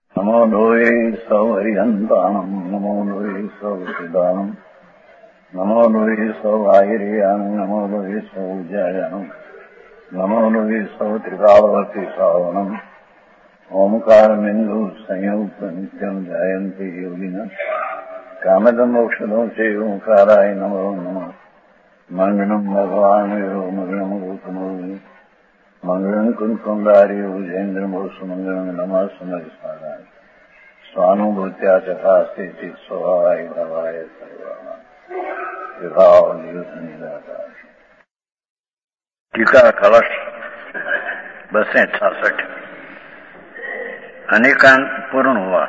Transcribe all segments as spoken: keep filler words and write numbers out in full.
नमो लोये सौहरिहन्तानम् नमो लोये सौसिदानम् नमो लोये सौभागिर्यानम् नमो लोये सौज्यायानम् नमो लोये सौत्रिकालवर्ति सावनम् ओंकारमिन्दु संयुक्त नित्यम् जायन्ति योगिनः कामदम् मोक्षदम् च ओंकाराय नमो नमः मङ्गलम् भगवान् यो मङ्गलम् गौतमो मंगलम कुंकुंदारी उजेन्द्रमोसु मंगलम नमः सुमरिस्मराय स्वानुभूत्या तथा स्थिति स्वभावाय भवाय सर्वमा विभाव निराकार। टीका कलश बसें छासठ अनेकांत पूर्ण हुआ।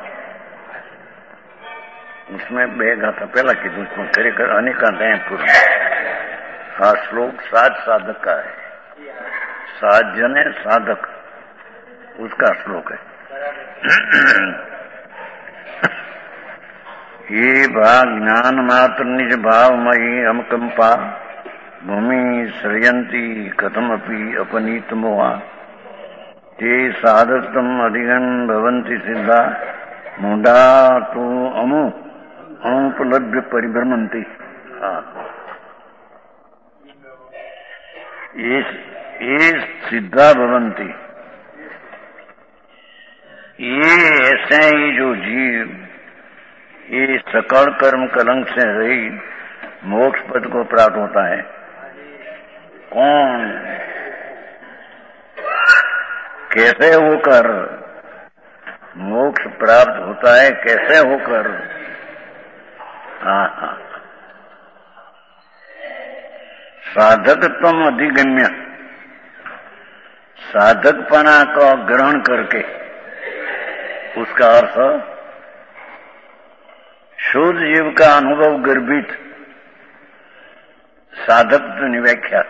उसमें बेगा था पहला की दूसरी करे कर अनेकांत है पूर्ण। हाँ श्लोक साध साधक का है। साधन है साधक उसका श्लोक है। ये भाग ज्ञान मात्र निज भावमयी अमकंपा भूमि सृजंती कथमपि अपनीत मोहा ते साधकतम अधिगम भवन्ति सिद्धा मूढ़ा तो अमु अनुपलभ्य परिभ्रमंती। ये सिद्धा भवंती, ये ऐसे ही जो जीव ये सकल कर्म कलंक से रहित मोक्ष पद को प्राप्त होता है। कौन कैसे होकर मोक्ष प्राप्त होता है, कैसे होकर? हाँ हाँ साधकत्वम अधिगम्य, साधकपना का ग्रहण करके उसका अर्थ शुद्ध जीव का अनुभव गर्भित साधक व्याख्या।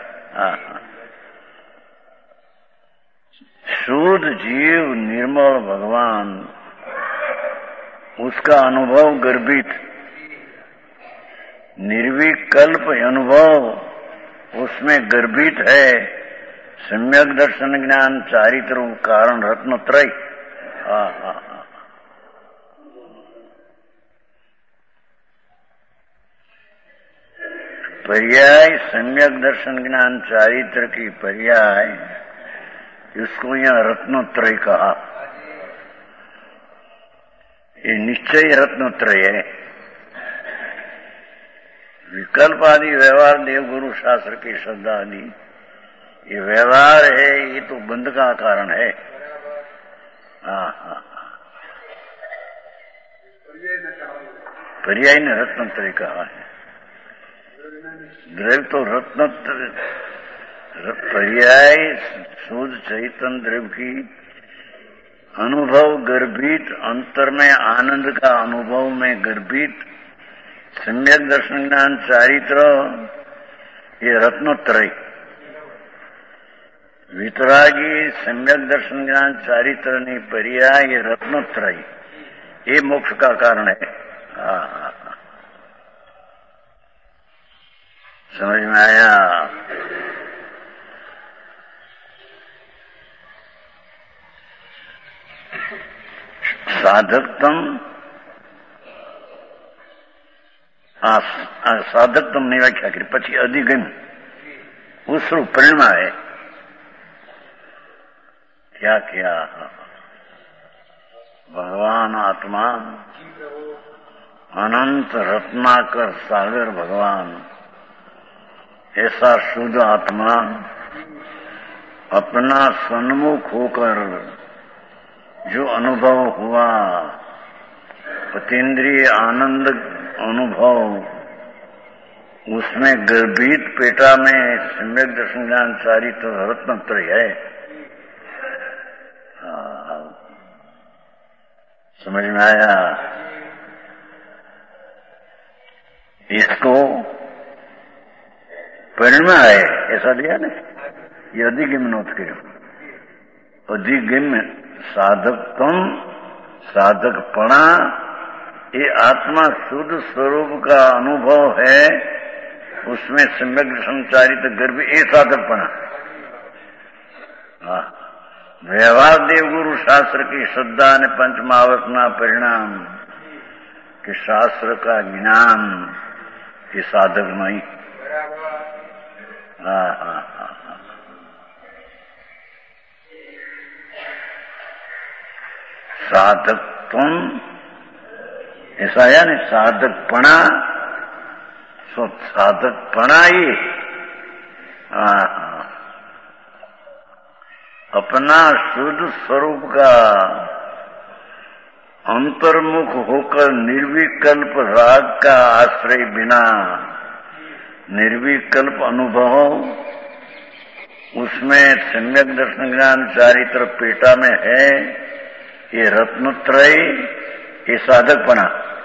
शुद्ध जीव निर्मल भगवान उसका अनुभव गर्भित निर्विकल्प अनुभव उसमें गर्भित है। सम्यक दर्शन ज्ञान चारित्र कारण रत्नत्रय। हाँ हाँ हाँ पर्याय सम्यक दर्शन ज्ञान चारित्र की पर्याय इसको यहाँ रत्नत्रय कहा। ये निश्चय रत्नत्रय है। विकल्प आदि व्यवहार देवगुरु शास्त्र की श्रद्धा आदि ये व्यवहार है, ये तो बंध का कारण है। हाँ हाँ पर्याय ने रत्नत्रय कहा है। द्रव्य तो रत्नत्रय पर्याय शुद्ध चैतन्य द्रव्य की अनुभव गर्भित अंतर में आनंद का अनुभव में गर्भित सम्यक दर्शन ज्ञान चारित्र ये रत्नत्रय। वितरागी सम्यक दर्शन ज्ञान चारित्र ने पर्याय ये रत्नत्रय ये मोक्ष का कारण है। हाँ समझ में आया? साधकतम साधकतम ने व्याख्या करी પછી અધિગમ उसरू परिणाम है। क्या किया? भगवान आत्मा अनंत रत्नाकर सागर भगवान ऐसा शुद्ध आत्मा अपना सन्मुख होकर जो अनुभव हुआ अतीन्द्रिय आनंद अनुभव उसमें गर्भित पेटा में सम्यक दर्शन ज्ञान चारित्र रत्नत्रय है। समझ में आया? इसको परिणा है ऐसा दिया ना। ये अधिगम नोट करो। अधिगम साधकत्म साधकपणा ये आत्मा शुद्ध स्वरूप का अनुभव है, उसमें सम्यक संचारित गर्भ ये साधकपणा। हाँ व्यवहार देव गुरु शास्त्र की श्रद्धा ने पंचमावसना परिणाम कि शास्त्र का ज्ञान ये साधक नहीं। हाँ हाँ हाँ साधक तुम ऐसा या नहीं, साधकपणा सो साधकपणा ही हाँ हाँ अपना शुद्ध स्वरूप का अंतर्मुख होकर निर्विकल्प राग का आश्रय बिना निर्विकल्प अनुभव उसमें सम्यक दर्शन ज्ञान चारित्र पेटा में है। ये रत्नत्रय ये साधकपना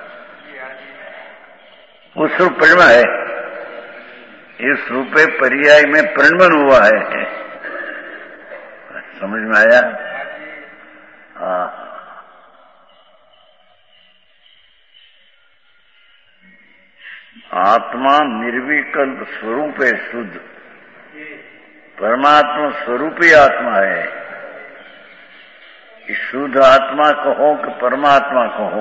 उस रूप परिणम है। इस रूपे पर्याय में परिणमन हुआ है। समझ में आया? हाँ आत्मा निर्विकल्प स्वरूप है, शुद्ध परमात्मा स्वरूप ही आत्मा है। शुद्ध आत्मा कहो कि परमात्मा कहो,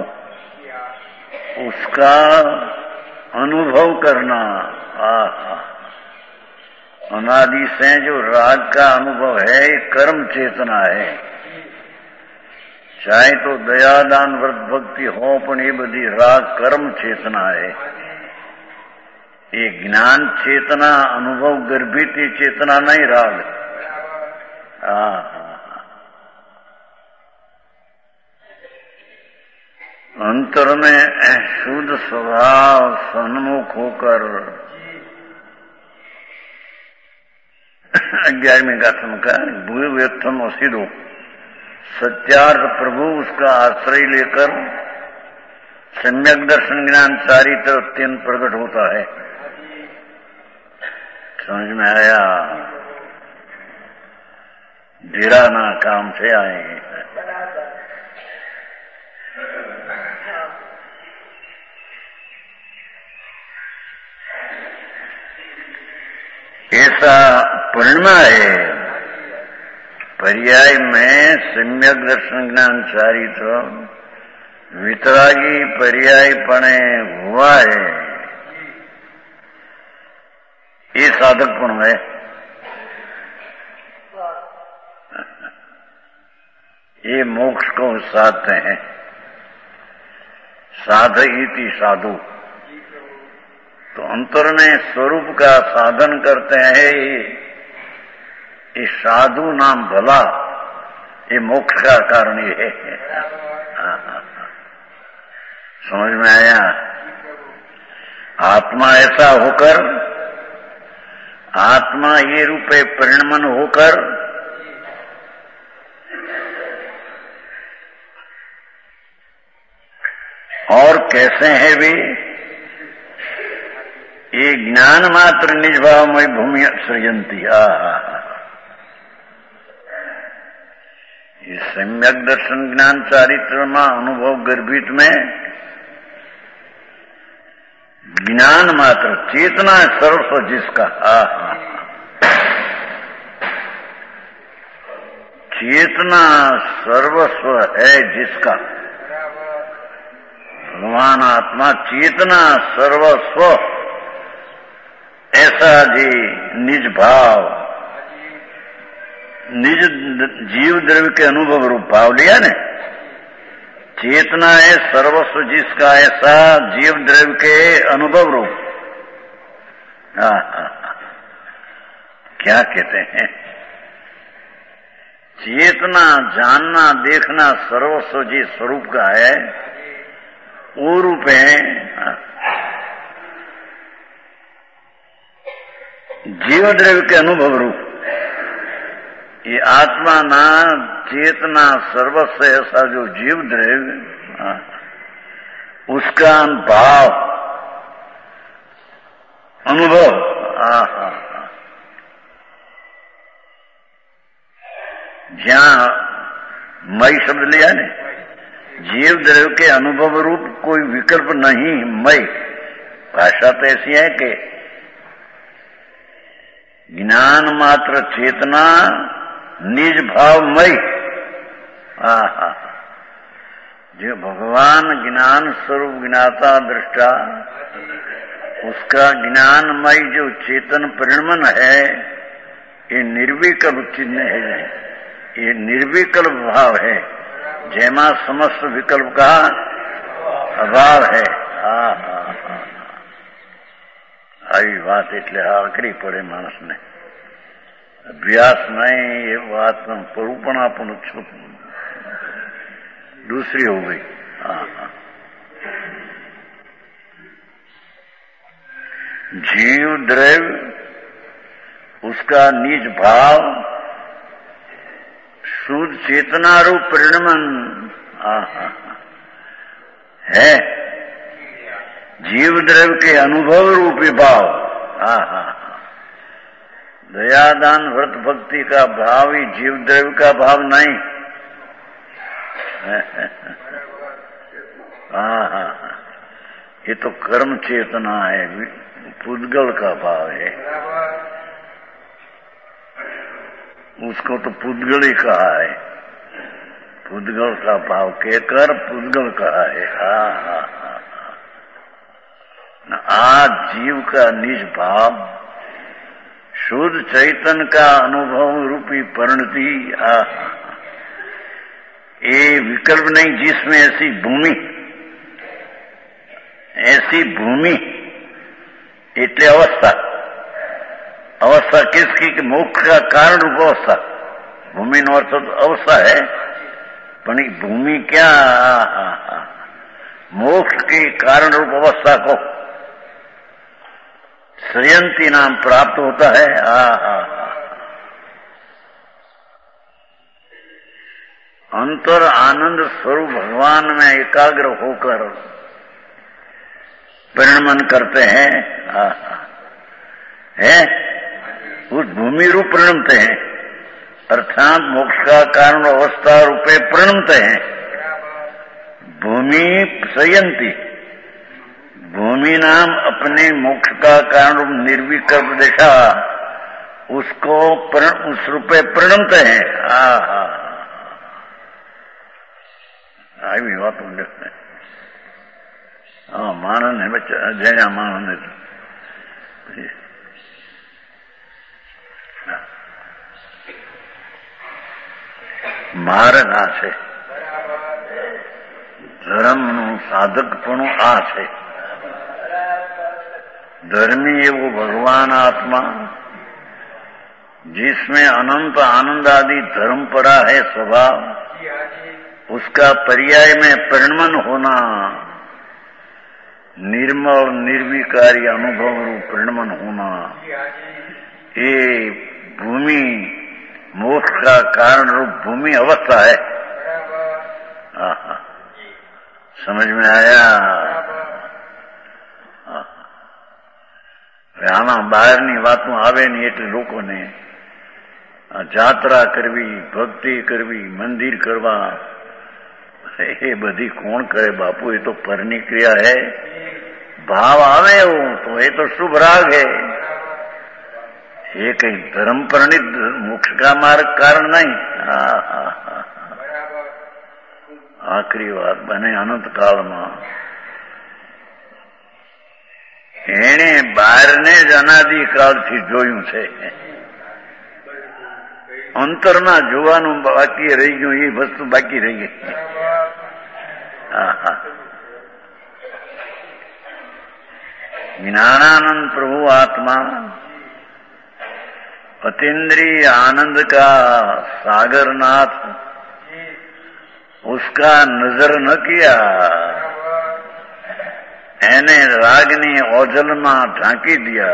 उसका अनुभव करना। आहा अनादि से जो राग का अनुभव है ये कर्म चेतना है। चाहे तो दया दान व्रत भक्ति हो पण ये बधी राग कर्म चेतना है। ये ज्ञान चेतना अनुभव गर्भित चेतना नहीं राग। हाँ अंतर में शुद्ध स्वभाव सन्मुख होकर ग्यारहवीं गाथम का भूय व्यक्तम असिदो सत्यार्थ प्रभु उसका आश्रय लेकर सम्यक दर्शन ज्ञान चारित्र अत्यंत प्रकट होता है। समझ में आया? धीरा ना काम से आए। ऐसा परिणम है। पर्याय में सम्यक दर्शन ज्ञान चारित्र वितरागी पर्याय पणे हुआ है। ये साधकपण है। ये मोक्ष को साधते हैं। साधयति साधु तो अंतर में स्वरूप का साधन करते हैं। ये साधु नाम भला ये मोक्ष का कारण ये है। समझ में आया? आत्मा ऐसा होकर आत्मा ये रूपे परिणमन होकर और कैसे है वे ये ज्ञान मात्र निज भावमय भूमि सृजंती। ये सम्यक दर्शन ज्ञान चारित्र में अनुभव गर्भित में ज्ञान मात्र चेतना सर्वस्व जिसका चेतना सर्वस्व है जिसका भगवान आत्मा चेतना सर्वस्व ऐसा जी निज भाव निज जीव द्रव्य के अनुभव रूप भाव लिया ने। चेतना है सर्वस्व जिसका ऐसा जीव द्रव्य के अनुभव रूप। हाँ हाँ क्या कहते हैं? चेतना जानना देखना सर्वस्व जी स्वरूप का है वो रूप है। जीव द्रव्य के अनुभव रूप ये आत्मा ना चेतना सर्वस्व ऐसा जो जीव द्रव्य उसका भाव अनुभव। आहा जहां मई शब्द लिया ने जीव द्रव्य के अनुभव रूप कोई विकल्प नहीं। मई भाषा तो ऐसी है कि ज्ञान मात्र चेतना निज भावमय। आहा, जो भगवान ज्ञान स्वरूप ज्ञाता दृष्टा, उसका ज्ञानमय जो चेतन परिणमन है, ये निर्विकल्प चिन्ह है, ये निर्विकल्प भाव है, जैमा समस्त विकल्प का अभाव है। हा हा हा આવી વાત એટલે આકરી પડે માણસને, અભ્યાસ નહીં એ વાત પરુપણા પણ दूसरी हो गई। हाँ हाँ, जीव द्रव्य उसका निज भाव शुद्ध चेतना रूप परिणमन है, जीव द्रव्य के अनुभव रूपी भाव। हाँ हाँ, दयादान व्रत भक्ति का भाव ही जीव द्रव्य का भाव नहीं। हाँ हाँ, ये तो कर्म चेतना है, पुद्गल का भाव है, उसको तो पुद्गल ही कहा है, पुद्गल का भाव कहकर पुद्गल कहा है। हाँ हाँ हाँ, आज जीव का निज भाव शुद्ध चैतन्य का अनुभव रूपी परिणति। हाँ, ये विकल्प नहीं, जिसमें ऐसी भूमि, ऐसी भूमि એટલે अवस्था, अवस्था किसकी कि मोक्ष का कारण रूप अवस्था। भूमि નો अर्थ तो अवस्था है, पर भूमि क्या, मोक्ष की कारण रूप अवस्था को श्रेयंती नाम प्राप्त होता है। आ, आ, आ, अंतर आनंद स्वरूप भगवान में एकाग्र होकर परिणमन करते हैं। आ, आ, है उस भूमि रूप परिणमते हैं, अर्थात मोक्ष का कारण अवस्था रूपे परिणमते हैं। भूमि संयंती, भूमि नाम अपने मोक्ष का कारण निर्विकल्प देखा, उसको उस रूपे परिणमते हैं। हाँ हाँ, આવી વાતો લખે। હા, માણસને જયા માણસને માર્ગ આ છે, ધર્મનું સાધકપણું આ છે। धर्मी है वो भगवान आत्मा, जिसमें अनंत आनंद आदि धर्म पड़ा है स्वभाव, उसका पर्याय में परिणमन होना, निर्मल निर्विकारी अनुभव रूप परिणमन होना, ये भूमि मोक्ष का कारण रूप भूमि अवस्था है। आहा, समझ में आया? આમાં બહારની વાતો આવે નહીં એટલે લોકોને જાત્રા કરવી, ભક્તિ કરવી, મંદિર કરવા, એ બધી કોણ કરે બાપુ? એ તો પરની ક્રિયા है। भाव आवे वो तो ये तो शुभ राग है, ये कहीं धर्म प्रणित मोक्ष का मार्ग कारण नहीं। आखिरी बात बने अनंत काल में એને બહારને જ અનાદિકાળથી જોયું છે, અંતરમાં જોવાનું બાકી રહી ગયું, એ વસ્તુ બાકી રહી ગઈ। ज्ञानानंद प्रभु आत्मा अतीन्द्रिय आनंद का सागरनाथ, उसका नजर न किया, એને રાગની ઓજલમાં ઢાંકી દિયા,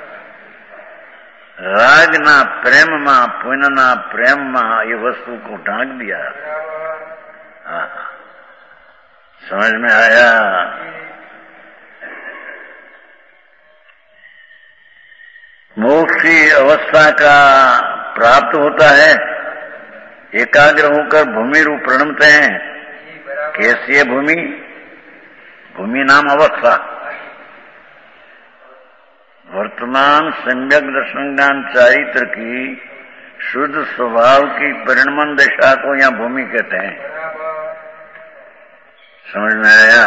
રાગના પ્રેમમાં, પુણ્યના પ્રેમમાં એ વસ્તુ को ढांक दिया। हाँ, समझ में आया? मोक्ष की अवस्था का प्राप्त होता है, एकाग्र होकर भूमि रूप प्रणमते हैं। कैसी है भूमि? भूमि नाम अवस्था, वर्तमान सम्यक दर्शन ज्ञान चारित्र की शुद्ध स्वभाव की परिणमन दशा को यहाँ भूमि कहते हैं। समझ में आया?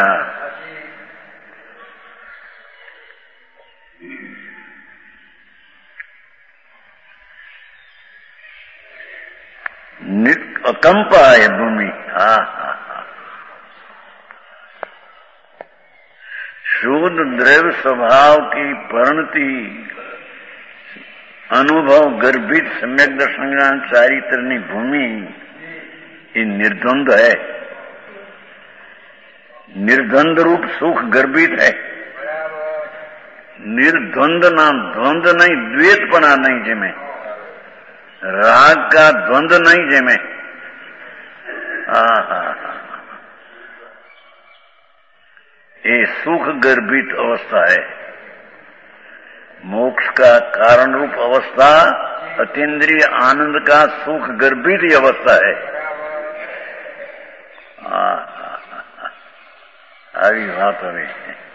अकंपा है भूमि। हा हा हा। शुद्ध द्रव्य स्वभाव की परिणति अनुभव गर्भित सम्यक दर्शन ज्ञान चारित्रनी भूमि ये निर्द्वंद है। निर्द्वंद रूप सुख गर्भित है। निर्द्वंद नाम द्वंद नहीं, द्वैतपना नहीं जिमे, राग का द्वंद नहीं जिमे। ये सुख गर्भित अवस्था है। मोक्ष का कारण रूप अवस्था अतीन्द्रिय आनंद का सुख गर्भित अवस्था है। આવી વાત હવે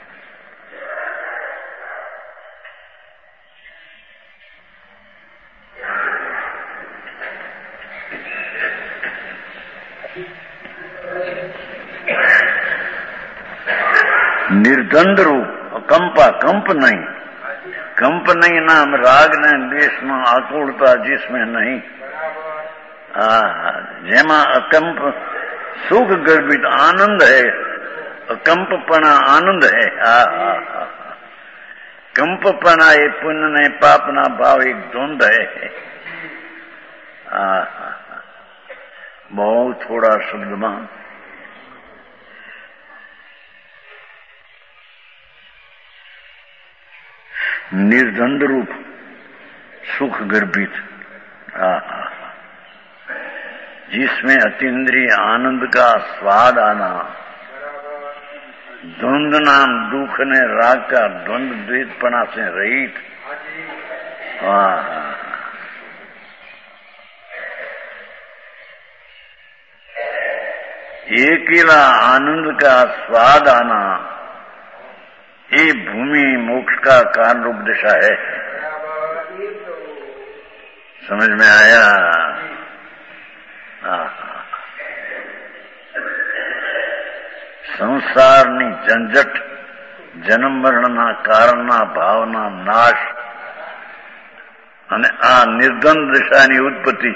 निर्द्वंद रूप कंपा, कंप नहीं, कंप नहीं नाम राग ने देश में आकुलता जिसमें नहीं। जेमा अकंप सुख गर्भित आनंद है, कंपपना आनंद है। आ, आ, आ, कंपपना ये पुण्य ने पापना भाव एक द्वंद है। आ, आ, बहुत थोड़ा शब्द में निर्द्वंद रूप सुख गर्भित, जिसमें अतीन्द्रिय आनंद का स्वाद आना, द्वंद नाम दुख ने राग का द्वंद द्वैतपना से रहित। एकेला आनंद का स्वाद आना, ये भूमि मोक्ष का कारण रूप दिशा है। समझ में आया? संसारनी झंझट, जन्म मरणना कारणना भावना नाश અને આ નિર્દ્વંદ દિશાની ઉત્પત્તિ।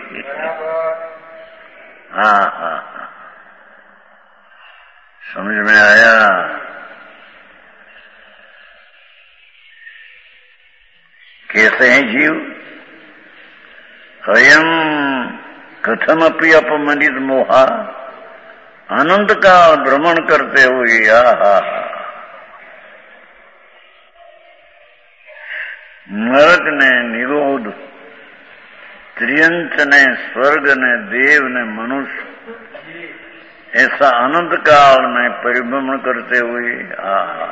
હા હા, समझ में आया? कैसे हैं जीव? अयम कथमपि अपमनित मोहा, आनंद का भ्रमण करते हुए आहा, नरक ने निरोध, त्रियंच ने स्वर्ग ने देव ने मनुष्य, ऐसा अनंत काल में परिभ्रमण करते हुए आहा।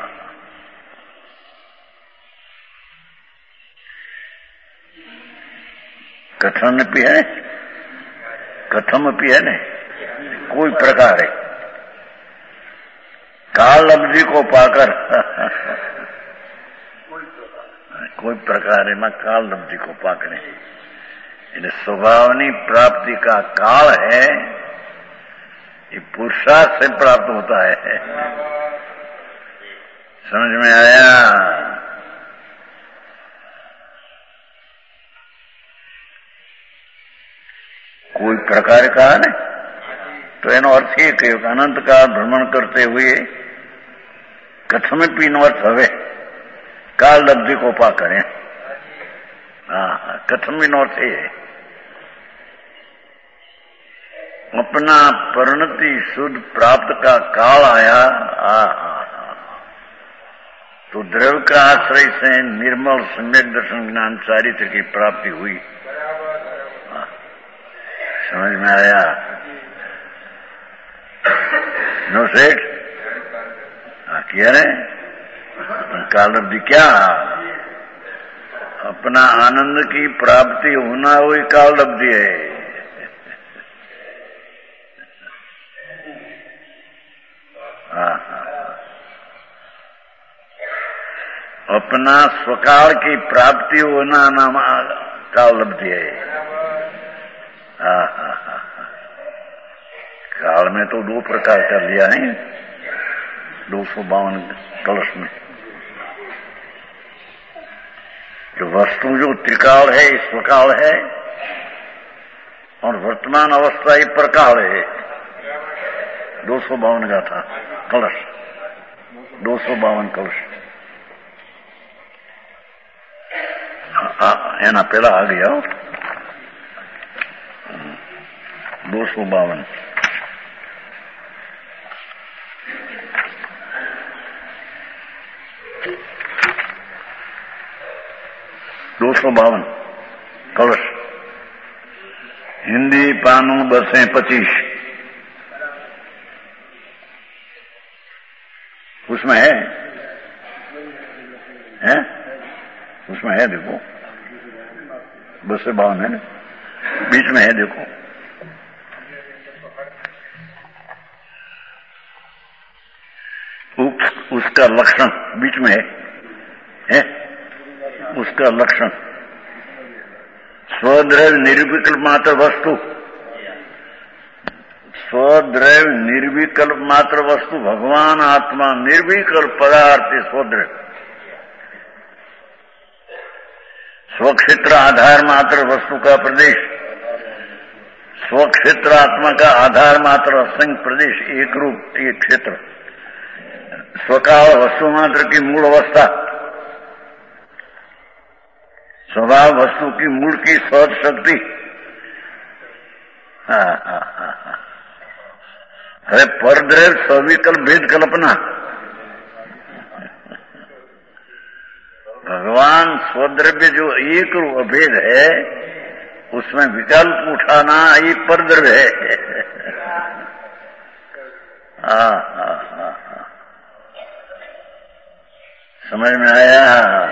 कथन भी है, कथम भी है न, कोई प्रकार है काल अवधि को पाकर कोई प्रकार है मैं काल अवधि को पाकर स्वभावनी प्राप्ति का काल है, ये पुरुषार्थ से प्राप्त होता है। समझ में आया? कोई प्रकार कहा न, तो एनो अर्थ ये कहो कि अनंत काल भ्रमण करते हुए कथम पीनो अर्थ हवे काल अवधि को पा करें। हाँ, कथम नो अर्थ ये अपना परिणति शुद्ध प्राप्त का काल आया। आ, आ, आ, तो द्रव्य का आश्रय से निर्मल सम्यक दर्शन ज्ञान चारित्र की प्राप्ति हुई। समझ में आया? नो सेठ किया रे काल अवधि क्या? अपना आनंद की प्राप्ति होना वही काल अवधि है। अपना स्वकाल की प्राप्ति होना नाम काल अवधि है। काल में तो दो प्रकार का लिया है, दो सौ बावन कलश में। जो वस्तु जो त्रिकाल है, स्वकाल है, और वर्तमान अवस्था ही परकाल है। दो सौ बावन का था कलश, दो सौ बावन कलश। एना पेला आ गया दो सौ बावन। दो सौ बावन कलश। हिंदी पानू बसे पच्चीस, उसमें है, है उसमें है, देखो बसे बावन है ना, बीच में है, देखो उस, उसका लक्षण बीच में है, है उसका लक्षण। स्वद्रव्य निर्विकल्प मात्र वस्तु, स्वद्रव्य निर्विकल्प मात्र वस्तु भगवान आत्मा निर्विकल्प पदार्थ स्वद्रव्य। स्वक्षेत्र आधार मात्र वस्तु का प्रदेश, स्वक्षेत्र आत्मा का आधार मात्र असंख्य प्रदेश, एक रूप एक क्षेत्र। स्वकाल वस्तु मात्र की मूल अवस्था, स्वभाव वस्तु की मूल की सहज शक्ति। हाँ हाँ हाँ हाँ। अरे परद्रव्य सविकल्प भेद कल्पना। भगवान स्वद्रव्य जो एक रूप अभेद है, उसमें विकल्प उठाना ये परद्रव्य है। हाँ हाँ हाँ हाँ, समझ में आया।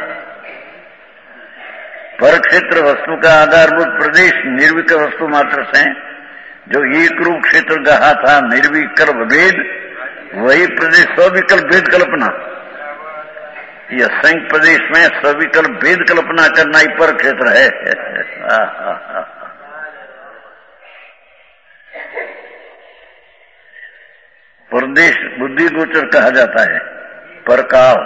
पर क्षेत्र वस्तु का आधारभूत प्रदेश निर्विकल्प वस्तु मात्र से जो एक रूप क्षेत्र कहा था निर्विकल्प भेद, वही प्रदेश सविकल्प भेद कल्पना। यह असंख्य प्रदेश में सविकल्प भेद कल्पना करना ही पर क्षेत्र है। प्रदेश बुद्धि गोचर कहा जाता है। परकाल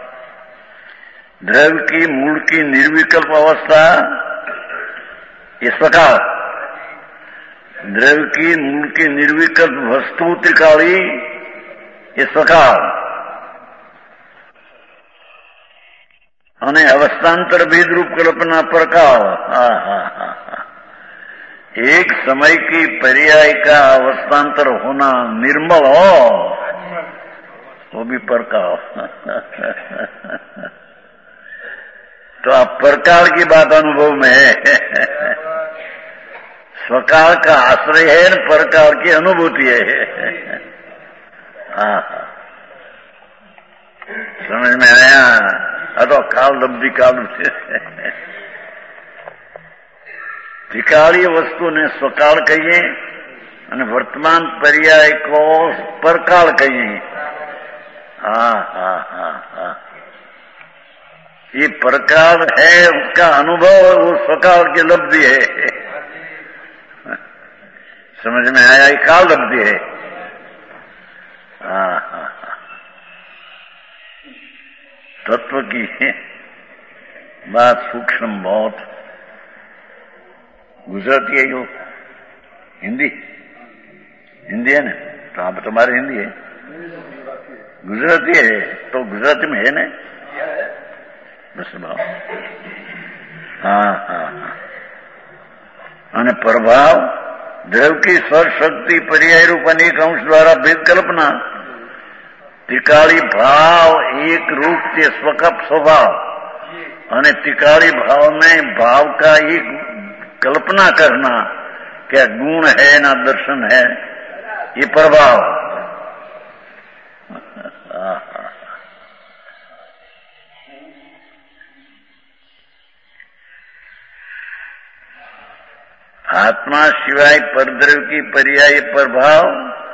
द्रव्य की मूल की निर्विकल्प अवस्था, ये स्वकाल। द्रव्य की मूल की निर्विकल्प वस्तु त्रिकाली, ये स्वकाल। અને अवस्थांतर भेद रूप कल्पना परकाल। हा हा हा हा। एक समय की पर्याय का अवस्थांतर होना निर्मल हो, वो भी परकाल। तो आप परकाल की बात अनुभव में है। स्वकाल का आश्रय है, परकाल की अनुभूति है। हाँ हाँ, समझ में आया। अतो काल लब्धि काल त्रिकालीय वस्तु ने स्वकाल कहिए અને वर्तमान पर्याय को परकाल कहिए। हाँ हाँ हाँ हाँ, ये परकाल है, उसका अनुभव वो स्वकाल की लब्धि है। समझ में आया, ये काल लब्धि है। हाँ हाँ, तत्व की बात सूक्ष्म बहुत। गुजराती है जो हिंदी, हिंदी है ना, तो आप तुम्हारे हिंदी है, गुजराती है तो गुजराती में है ना, बस भाव। हाँ हाँ हाँ, અને प्रभाव द्रव्य की स्वर शक्ति पर्याय रूप अनेक अंश द्वारा भेद कल्पना। त्रिकाली भाव एक रूप के स्वकप स्वभाव, અને त्रिकाली भाव में भाव का एक कल्पना करना, क्या गुण है ना दर्शन है, ये प्रभाव। आत्मा सिवाय परद्रव्य की पर्याय प्रभाव,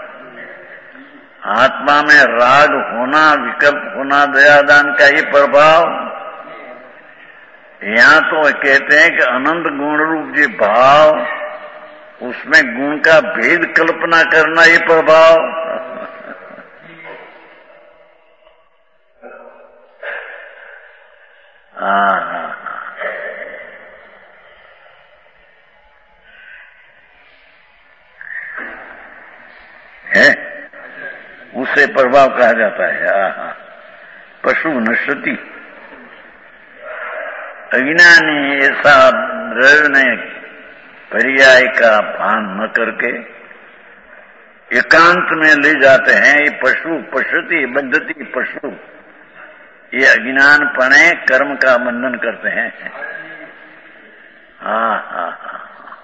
आत्मा में राग होना, विकल्प होना, दयादान का ही प्रभाव। यहाँ तो कहते हैं कि अनंत गुण रूप जी भाव उसमें गुण का भेद कल्पना करना ये प्रभाव। हाँ हाँ है, उसे प्रभाव कहा जाता है। हाँ हाँ पशु नश्यति, अज्ञानी ऐसा रहने पर्याय का भान न करके एकांत में ले जाते हैं। ये पशु पशुति बंधती पशु, ये अज्ञानपणे कर्म का बंधन करते हैं। हाँ हाँ हाँ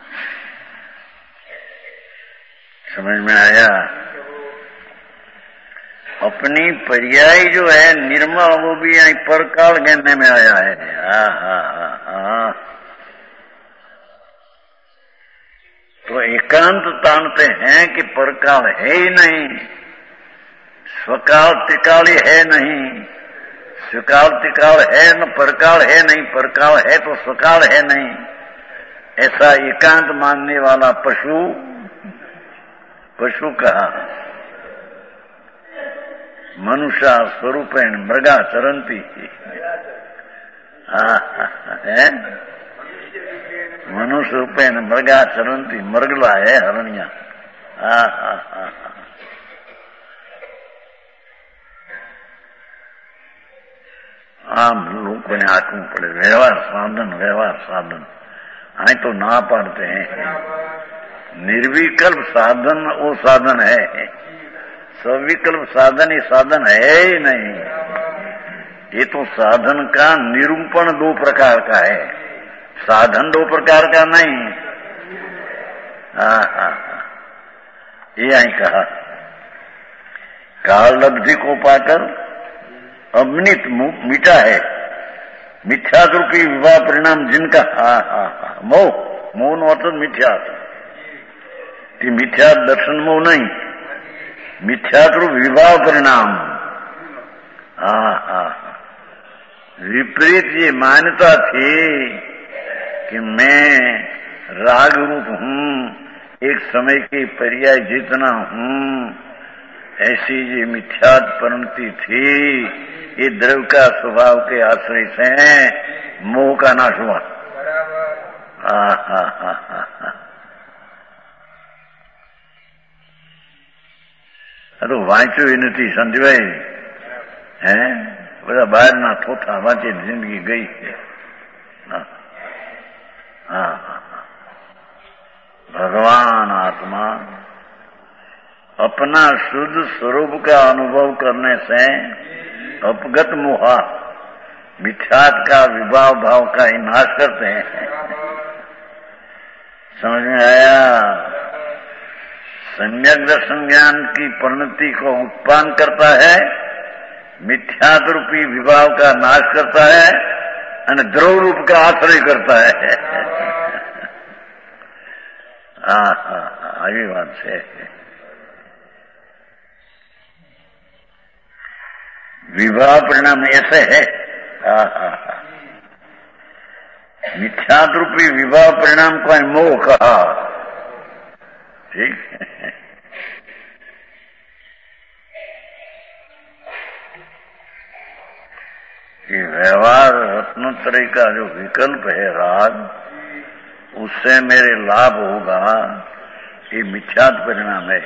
समझ में आया। अपनी पर्याय जो है निर्मल, वो भी यहीं परकाल कहने में आया है। हाँ हाँ हाँ हाँ तो एकांत तानते हैं कि परकाल है ही नहीं, स्वकाल त्रिकाली है नहीं, स्वकाल त्रिकाल है न परकाल है नहीं, परकाल है तो स्वकाल है नहीं। ऐसा एकांत मानने वाला पशु पशु कहा। मनुष्य स्वरूपेण मृगा चरंती है, मनुष्य रूपेण मृगा चरंती, मृगला है हरणिया। हाँ हाँ हाँ आम लोगों ने आंकड़ों पड़े व्यवहार साधन व्यवहार साधन आए तो ना पाड़ते हैं। निर्विकल्प साधन वो साधन है, सविकल्प साधन ये साधन है ही नहीं। ये तो साधन का निरूपण दो प्रकार का है, साधन दो प्रकार का नहीं। हाँ हाँ ये यही कहा काल लब्धि को पाकर अमृत मीठा है, मिथ्या रूपी विवाह परिणाम जिनका। हाँ हाँ हाँ मोह मोह नो अर्थ मिथ्या, मिथ्या दर्शन मोह नहीं, मिथ्यात्व विवाह परिणाम। हाँ हाँ विपरीत ये मान्यता थी कि मैं राग रूप हूँ, एक समय की पर्याय जितना हूँ, ऐसी ये मिथ्यात परिणति थी। ये द्रव्य का स्वभाव के आश्रय से मोह का नाश हुआ। हाँ हाँ हाँ हाँ हाँ तो वांचो ही नहीं संजय है, બધા બહારના થોથા વાંચી જિંદગી ગઈ છે। हाँ हाँ भगवान आत्मा अपना शुद्ध स्वरूप का अनुभव करने से अपगत मोहा मिथ्यात का विभाव भाव का ही नाश करते हैं। समझ में आया। सम्यक दर्शन ज्ञान की परिणति को उत्पन्न करता है, मिथ्यात रूपी विभाव का नाश करता है और द्रव रूप का आश्रय करता है। हाँ हाँ हाँ ये बात है। विवाह परिणाम ऐसे है। हाँ हाँ हाँ मिथ्यात रूपी विवाह परिणाम को मोह कहा। ठीक है। ये व्यवहार रत्नोत्तरी का जो विकल्प है राग, उससे मेरे लाभ होगा, ये मिथ्यात परिणाम है।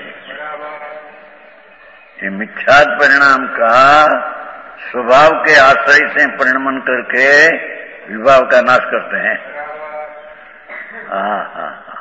ये मिथ्यात परिणाम का स्वभाव के आश्रय से परिणमन करके विभाव का नाश करते हैं। हाँ हाँ हाँ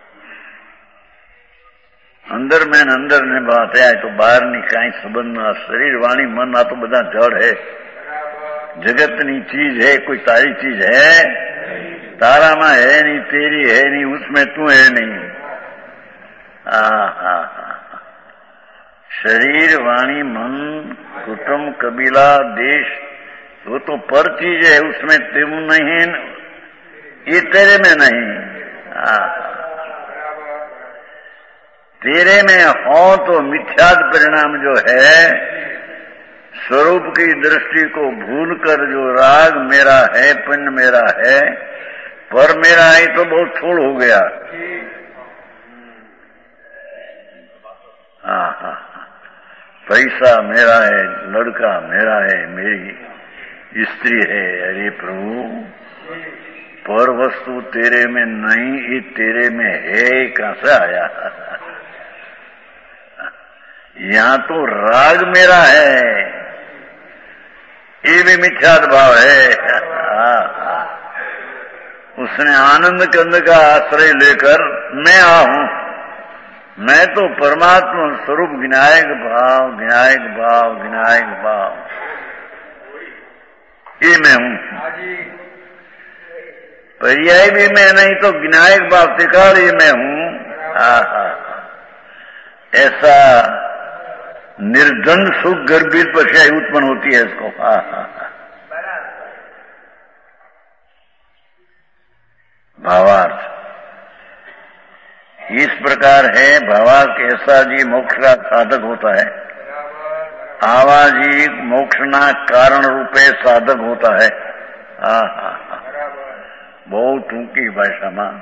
अंदर में अंदर ने बात है तो बाहर नी कई संबंध ना, शरीर वाणी मन आ तो बदा जड़ है, जगत नी चीज है, कोई तारी चीज है, तारा में है नहीं, तेरी है नहीं, उसमें तू है नहीं। हाँ हाँ हाँ शरीर वाणी मन कुटुंब कबीला देश वो तो पर चीज है, उसमें तुम नहीं, ये तेरे में नहीं। हाँ तेरे में हो तो मिथ्यात परिणाम जो है, स्वरूप की दृष्टि को भूलकर जो राग मेरा है, पुण्य मेरा है, पर मेरा है तो बहुत थोड़ हो गया। पैसा मेरा है, लड़का मेरा है, मेरी स्त्री है। अरे प्रभु, पर वस्तु तेरे में नहीं, ये तेरे में है, कहां से आया? यहां तो राग मेरा है, ये भी मिथ्यात्व भाव है। उसने आनंद कंद का आश्रय लेकर मैं आ हूं, मैं तो परमात्मा स्वरूप ज्ञायक भाव, ज्ञायक भाव, ज्ञायक भाव, ये मैं हूं। पर्याय भी मैं नहीं तो ज्ञायक भाव त्रिकाल ये मैं हूं। आहा, ऐसा निर्द्वंद सुख गर्भित पक्षाई उत्पन्न होती है इसको। आहा, भावार्थ इस प्रकार है। भावार्थ ऐसा जी मोक्ष का साधक होता है। आवाजी मोक्ष ना कारण रूपे साधक होता है। आहा, बहुत ऊंकी भाषा में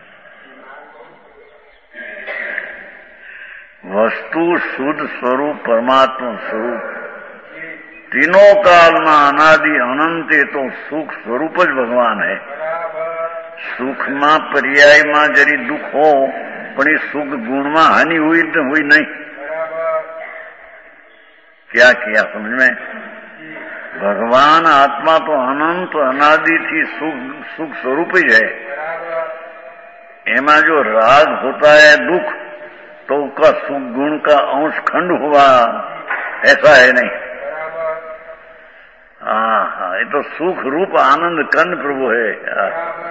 वस्तु शुद्ध स्वरूप परमात्मा स्वरूप तीनों काल में अनादि अनंत तो सुख स्वरूप ज भगवान है। सुख में पर्याय में जरी दुख हो पण ये सुख गुण में हानि हुई तो हुई नहीं। क्या किया समझ में? भगवान आत्मा तो अनंत अनादि थी सुख सुख स्वरूप ही है। एमा जो राग होता है दुख, तो उसका सुख गुण का अंश खंड हुआ, ऐसा है नहीं। हाँ हाँ, ये तो सुख रूप आनंद कंद प्रभु है।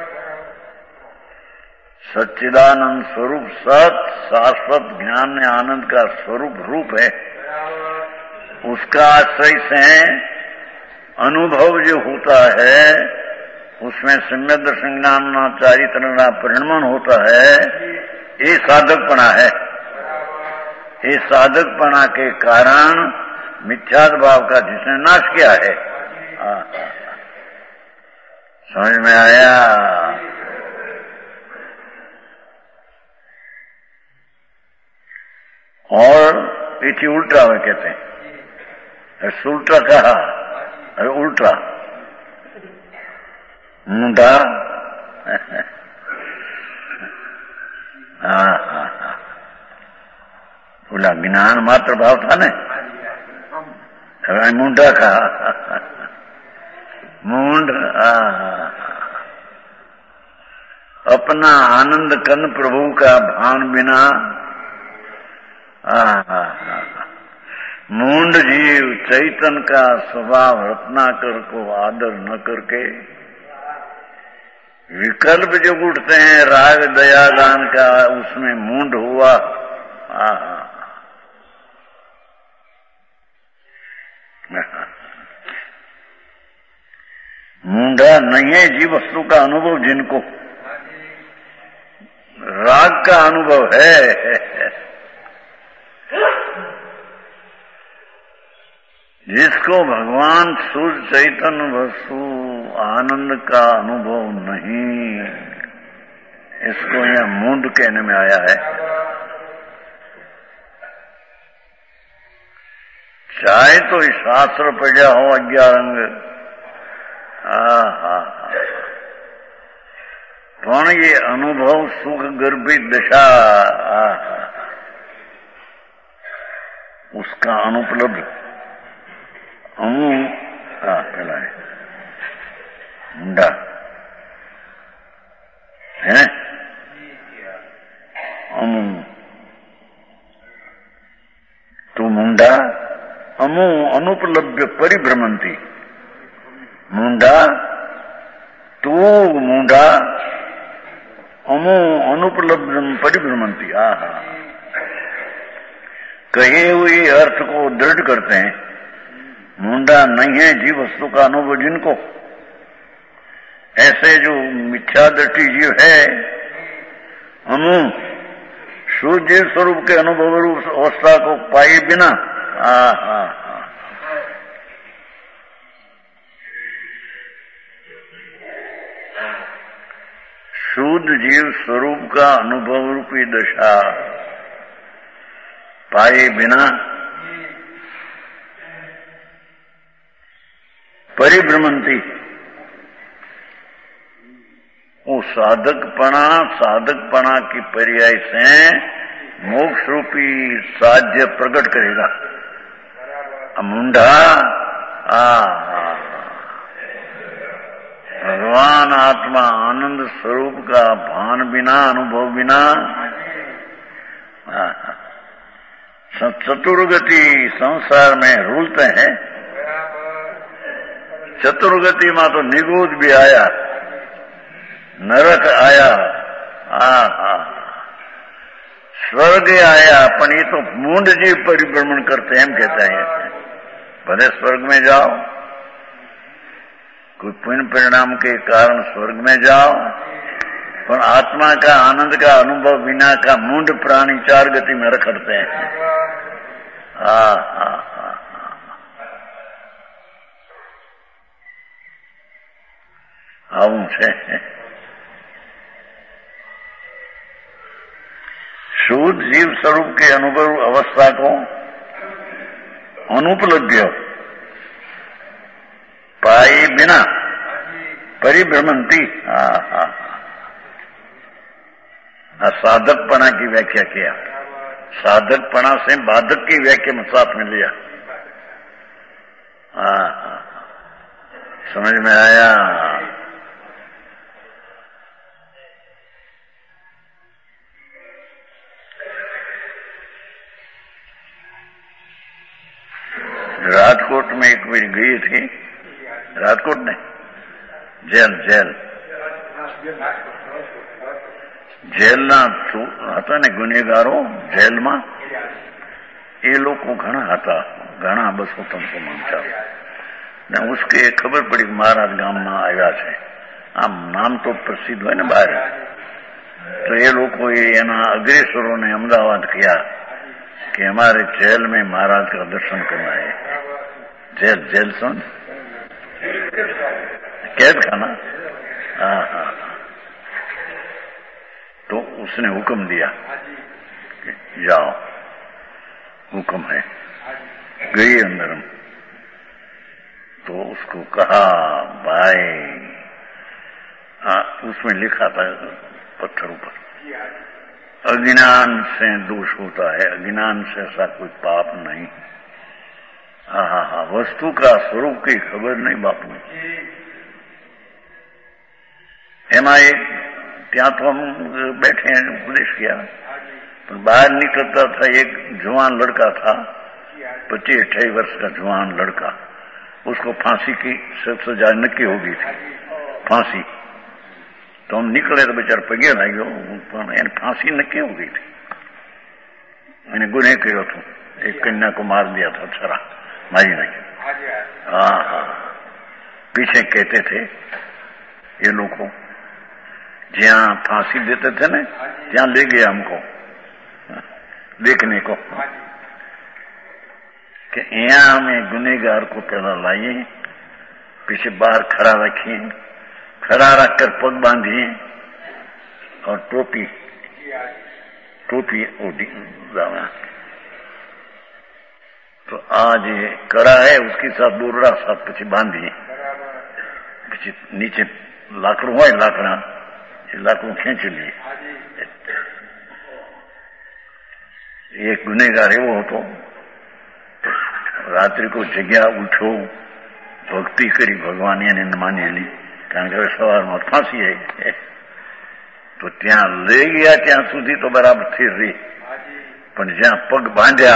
सच्चिदानंद स्वरूप सत शाश्वत ज्ञान में आनंद का स्वरूप रूप है। उसका आश्रय से अनुभव जो होता है उसमें सम्यक दर्शन ज्ञान चारित्र परिणमन होता है। ये साधकपना है। ये साधकपना के कारण मिथ्यात्व भाव का जिसने नाश किया है। आ, समझ में आया? और इसी उल्टा में कहते हैं, सुल्टा कहा, अरे उल्टा मुंडा। हाँ हाँ हाँ, बोला ज्ञान मात्र भाव था ने, मुंडा कहा, मुंड। अपना आनंद कंद प्रभु का भान बिना मूंड जीव चैतन का स्वभाव रत्नाकर को आदर न करके विकल्प जो उठते हैं राग दयादान का, उसमें मूंड हुआ। मूंढा नहीं है जीव वस्तु का अनुभव, जिनको राग का अनुभव है, जिसको भगवान शुद्ध चैतन्य वस्तु आनंद का अनुभव नहीं, इसको यह मूंढ कहने में आया है। चाहे तो शास्त्र प्रजा हो अज्ञारंग, हा, पण ये अनुभव सुख गर्भित दशा, उसका अनुपलब्ध अमू हा पहला है मुंडा है अमू, तू मुंडा अमू अनुपलब्ध परिभ्रमंती। मुंडा तू मुंडा अमू अनुपलब्ध परिभ्रमंती। आहा, कहे हुए अर्थ को दृढ़ करते हैं। मुंडा नहीं है जीव वस्तु का अनुभव जिनको, ऐसे जो मिथ्या दृष्टि जीव है, अनु शुद्ध जीव स्वरूप के अनुभव रूप अवस्था को पाए बिना, आहा, शुद्ध जीव स्वरूप का अनुभव रूपी दशा पाए बिना परिभ्रमंती, वो साधकपणा साधकपणा की पर्याय से मोक्ष रूपी साध्य प्रकट करेगा। मुंडा आ भगवान आत्मा आनंद स्वरूप का भान बिना, अनुभव बिना चतुर्गति संसार में रूलते हैं। चतुर्गति में तो निगोद भी आया, नरक आया, आ हा स्वर्ग आया, पर ये तो मूंड जीव परिभ्रमण करते हैं, हम कहते हैं। भले स्वर्ग में जाओ, कोई पुण्य परिणाम के कारण स्वर्ग में जाओ, पर आत्मा का आनंद का अनुभव बिना का मूंड प्राणी चार गति में रखड़ते हैं। हा हा हा आવું છે। शुद्ध जीव स्वरूप के अनुभव अवस्था को अनुपलब्ध पाए बिना परिभ्रमंती, हा हा साधकपणा की व्याख्या किया। साधकपणा से बाधक की व्याख्या में साथ में लिया। हा समझ में आया। राजकोट में एक बार गई थी, राजकोट ने जेल जेल જેલના હતા ને ગુનેગારો જેલમાં, એ લોકો ઘણા હતા, ઘણા બસો ત્રણસો માણસો ને ઉસકે ખબર પડી કે મહારાજ ગામમાં આવ્યા છે। આમ નામ તો પ્રસિદ્ધ હોય ને બહાર, તો એ લોકોએ એના અગ્રેસરોને અમદાવાદ किया कि हमारे जेल में महाराज का दर्शन करना है। जेल जेल सुन कैद खाना। हाँ हाँ तो उसने हुक्म दिया कि जाओ, हुक्म है। गई अंदर, तो उसको कहा भाई, आ, उसमें लिखा था पत्थरों पर, अज्ञान से दोष होता है, अज्ञान से ऐसा कोई पाप नहीं। हाँ हाँ हाँ वस्तु का स्वरूप की खबर नहीं बापू। एमा एक ત્યાં તો हम बैठे उपदेश किया, तो बाहर निकलता था एक जवान लड़का था, पच्चीस अट्ठाईस वर्ष का जवान लड़का, उसको फांसी की सजा नक्की हो गई थी, फांसी। तो हम निकले तो बेचारा पगे लाग्यो, पण फांसी नक्की हो गई थी। मैंने गुने किया था, एक कन्या को मार दिया था, छरा मारी नहीं। हाँ हाँ पीछे कहते थे ये लोग को, जहाँ फांसी देते थे ना, ત્યાં ले गया हमको देखने को कि यहाँ हमें गुनेगार को पहला लाइए, पीछे बाहर खड़ा रखिए, खड़ा रखकर पग बांधिए और टोपी टोपी ओढ़ी। तो आज ये कड़ा है, उसके साथ दूसरा साथ पीछे बांधिए, पीछे नीचे लाकड़ू है, लाकड़ा लाकड़ू खींच लिए। एक गुनेगार एवो હતો, रात्रि को जग्या उठो, भक्ति करी, भगवान ने मानेली, कारण के सवार में फांसी है। तो त्या ले गया, त्या सुधी तो बराबर स्थिर रही, पण ज्યાં पग बांध्या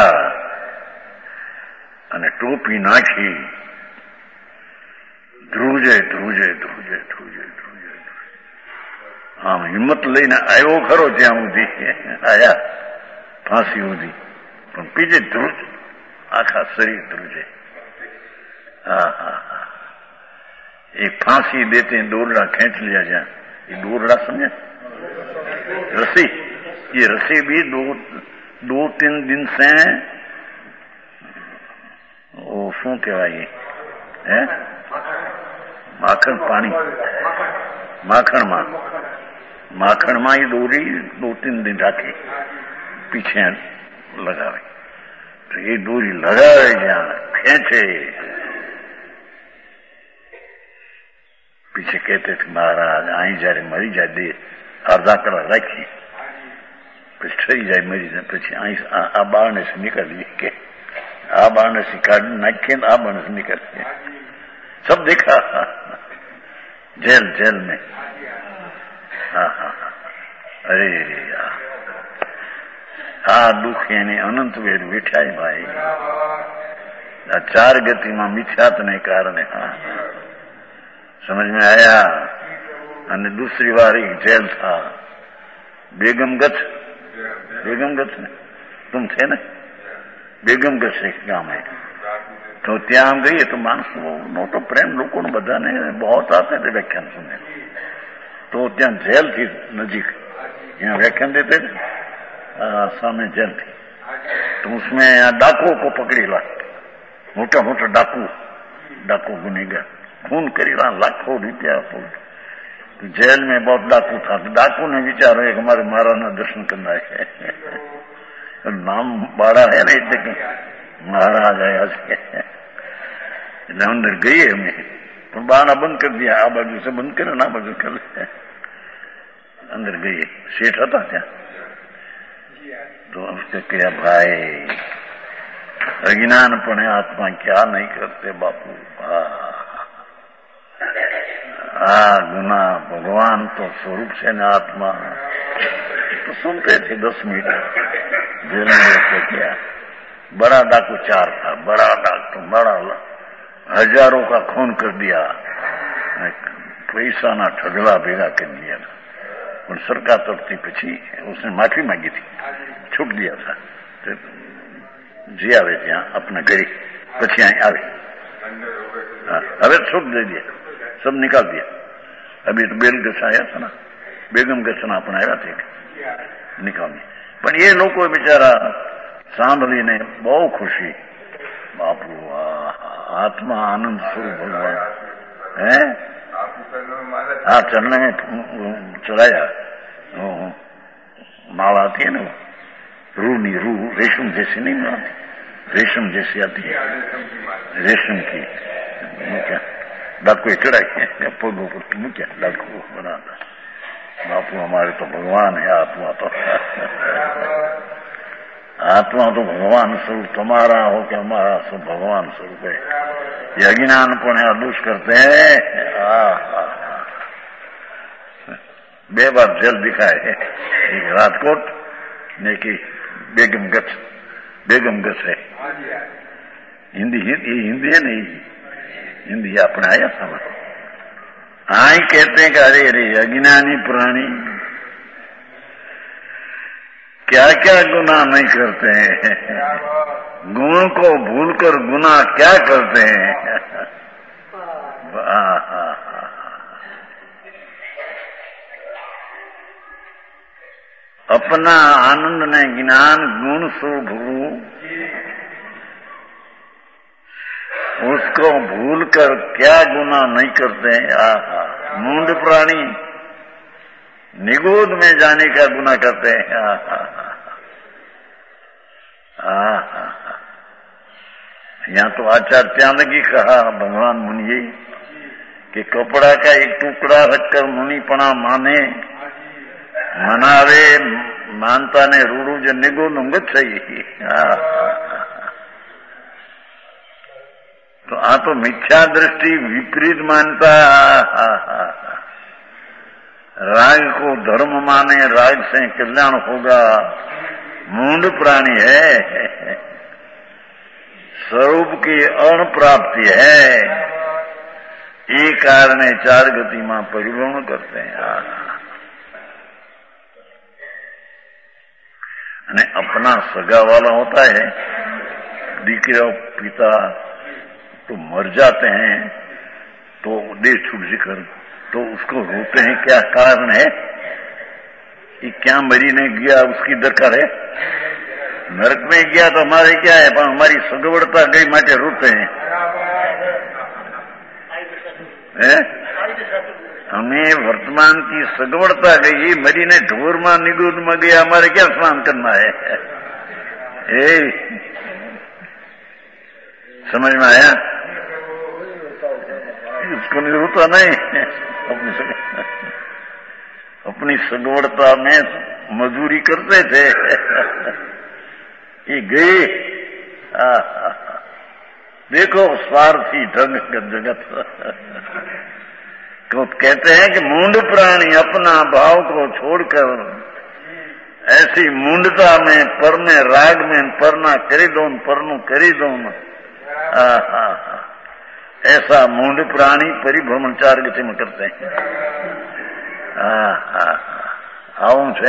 અને ટોપી નાખી, ધ્રુજે ધ્રુજે ધ્રુજે ધ્રુજે ધ્રુજે આમ હિંમત લઈને આવ્યો ખરો, ત્યાં સુધી આયા फांसी हुई, पर पीछे ध्रुज, आखा शरीर ध्रुजे। हाँ हाँ हाँ एक फांसी देते हैं, डोरड़ा खींच लिया जाए, ये डोरड़ा समझे, रस्सी, ये रस्सी भी दो दो तीन दिन से वो शू कहवाये है, माखण पानी, माखण मां माखण मां ये डोरी दो तीन दिन राखी, पीछे लगावे, तो ये डोरी लगावे, जहाँ खेचे पीछे कहते थे महाराज आई जયારે मरी जाए दे अर्धा कलाक રાખી પછી થઈ જાય મરી જાય પછી અહીં આ બાળને નીકળીએ કે આ બાળને કાઢી નાખીએ આ બાળને નીકળીએ सब देखा जेल जेल में हाँ हाँ अरे हाँ दुख यानी अनंत वेर विठाई भाई चार गति में मिथ्यात ने कारण हाँ समझ में आया। અને दूसरी बार एक जेल था बेगमगंज बेगमगंज में तुम थे ना बेगमगंज एक गांव है तो ત્યાં ગઈએ તો માણસો મોટો પ્રેમ લોકોને બધાને बहुत आते थे व्याख्यान सुनने तो ત્યાં जेल थी नजीक यहाँ व्याख्यान देते थे सामने जेल थी तो उसमें डाकुओं को पकड़ी ला मोटा मोटा डाकू डाकू गुनेगार खून करी रहा लाखों रुपया तो जेल में बहुत डाकू था तो डाकू ने विचार है हमारे महाराज ना दर्शन करना है नाम बाड़ा है ना इतने महाराज आया अंदर गई हमें तो बाड़ा बंद कर दिया आ बाजू से बंद करे ना बाजू कर अंदर गई सेठ था क्या तो उसने कहा भाई अज्ञानपणे आत्मा क्या नहीं करते बापू आ गुना भगवान तो स्वरूप से न आत्मा तो सुनते थे दस मिनट जेल में क्या बड़ा डाकू चार था बड़ा डाकू बड़ा हजारों का खून कर दिया पैसा ना ठगला भेगा कर दिया था और सरकार तरफ थी पीछी उसने माफी मांगी थी छूट दिया था तो जी आवे ત્યાં अपना घरे પછી અહીં આવે હવે छूट दे दिया सब निकाल दिया। अभी तो बेलगंज आया था ना बेगमगंज ना अपना आया थे निकाल दिया पर ये लोग बेचारा सांभली ने बहुत खुशी बापू आत्मा आनंद स्वरूप भगवान है हाँ चलने में चलाया माला आती है ना रू नहीं रू रेशम जैसी नहीं बनाती रेशम जैसी आती है रेशम की क्या डाकू चढ़ाई पग ऊपर क्या डाकू बनाता बापू हमारे तो भगवान है आत्मा तो आत्मा तो भगवान स्वरूप तुम्हारा हो कि हमारा सब भगवान स्वरूप है। ये अज्ञानपण आदुष करते हैं बे बार जेल दिखाए एक राजकोट ने की बेगमगंज बेगमगंज है हिंदी हिंदी है नहीं हिंदी अपने आया था आई कहते हैं कि अरे अरे अज्ञानी प्राणी क्या क्या गुनाह नहीं करते हैं गुण को भूलकर गुनाह क्या करते हैं अपना आनंद ने ज्ञान गुण स्वरूप उसको भूलकर क्या गुनाह नहीं करते हैं। आहा मूंड प्राणी निगोद में जाने का गुनाह करते हैं। यहाँ तो आचार्य त्यागी कहा भगवान मुनि कि कपड़ा का एक टुकड़ा रखकर मुनिपना माने मनावे मानता ने रूड़ू जो निगो नुंगत सही तो आ तो मिथ्या दृष्टि विपरीत मानता राग को धर्म माने राग से कल्याण होगा मूंड प्राणी है स्वरूप की अण प्राप्ति है ये कारण चार गति में परिभ्रमण करते हैं અને अपना सगा वाला होता है दीकरा पिता तो मर जाते हैं तो देह छूट कर तो उसको रोते हैं क्या कारण है कि क्या मरी ने गया उसकी दरकार है नरक में गया तो हमारे क्या है पर हमारी सगवड़ता गई माटे रोते हैं है? हमें वर्तमान की सगवड़ता गई मरी ने ढोर में निगुद में गया हमारे क्या स्नान करना है ए, समझ में आया उसको नहीं रोता नहीं अपनी अपनी सगवड़ता में मजदूरी करते थे। ये गए। देखो स्वार्थी ढंग का जगत। तो कहते हैं कि मूंड प्राणी अपना भाव को छोड़कर ऐसी मूंडता में परने राग में परना करी दो परनु करी दो। ऐसा मूंड प्राणी परिभ्रमण चार गति में करते हैं। आऊं से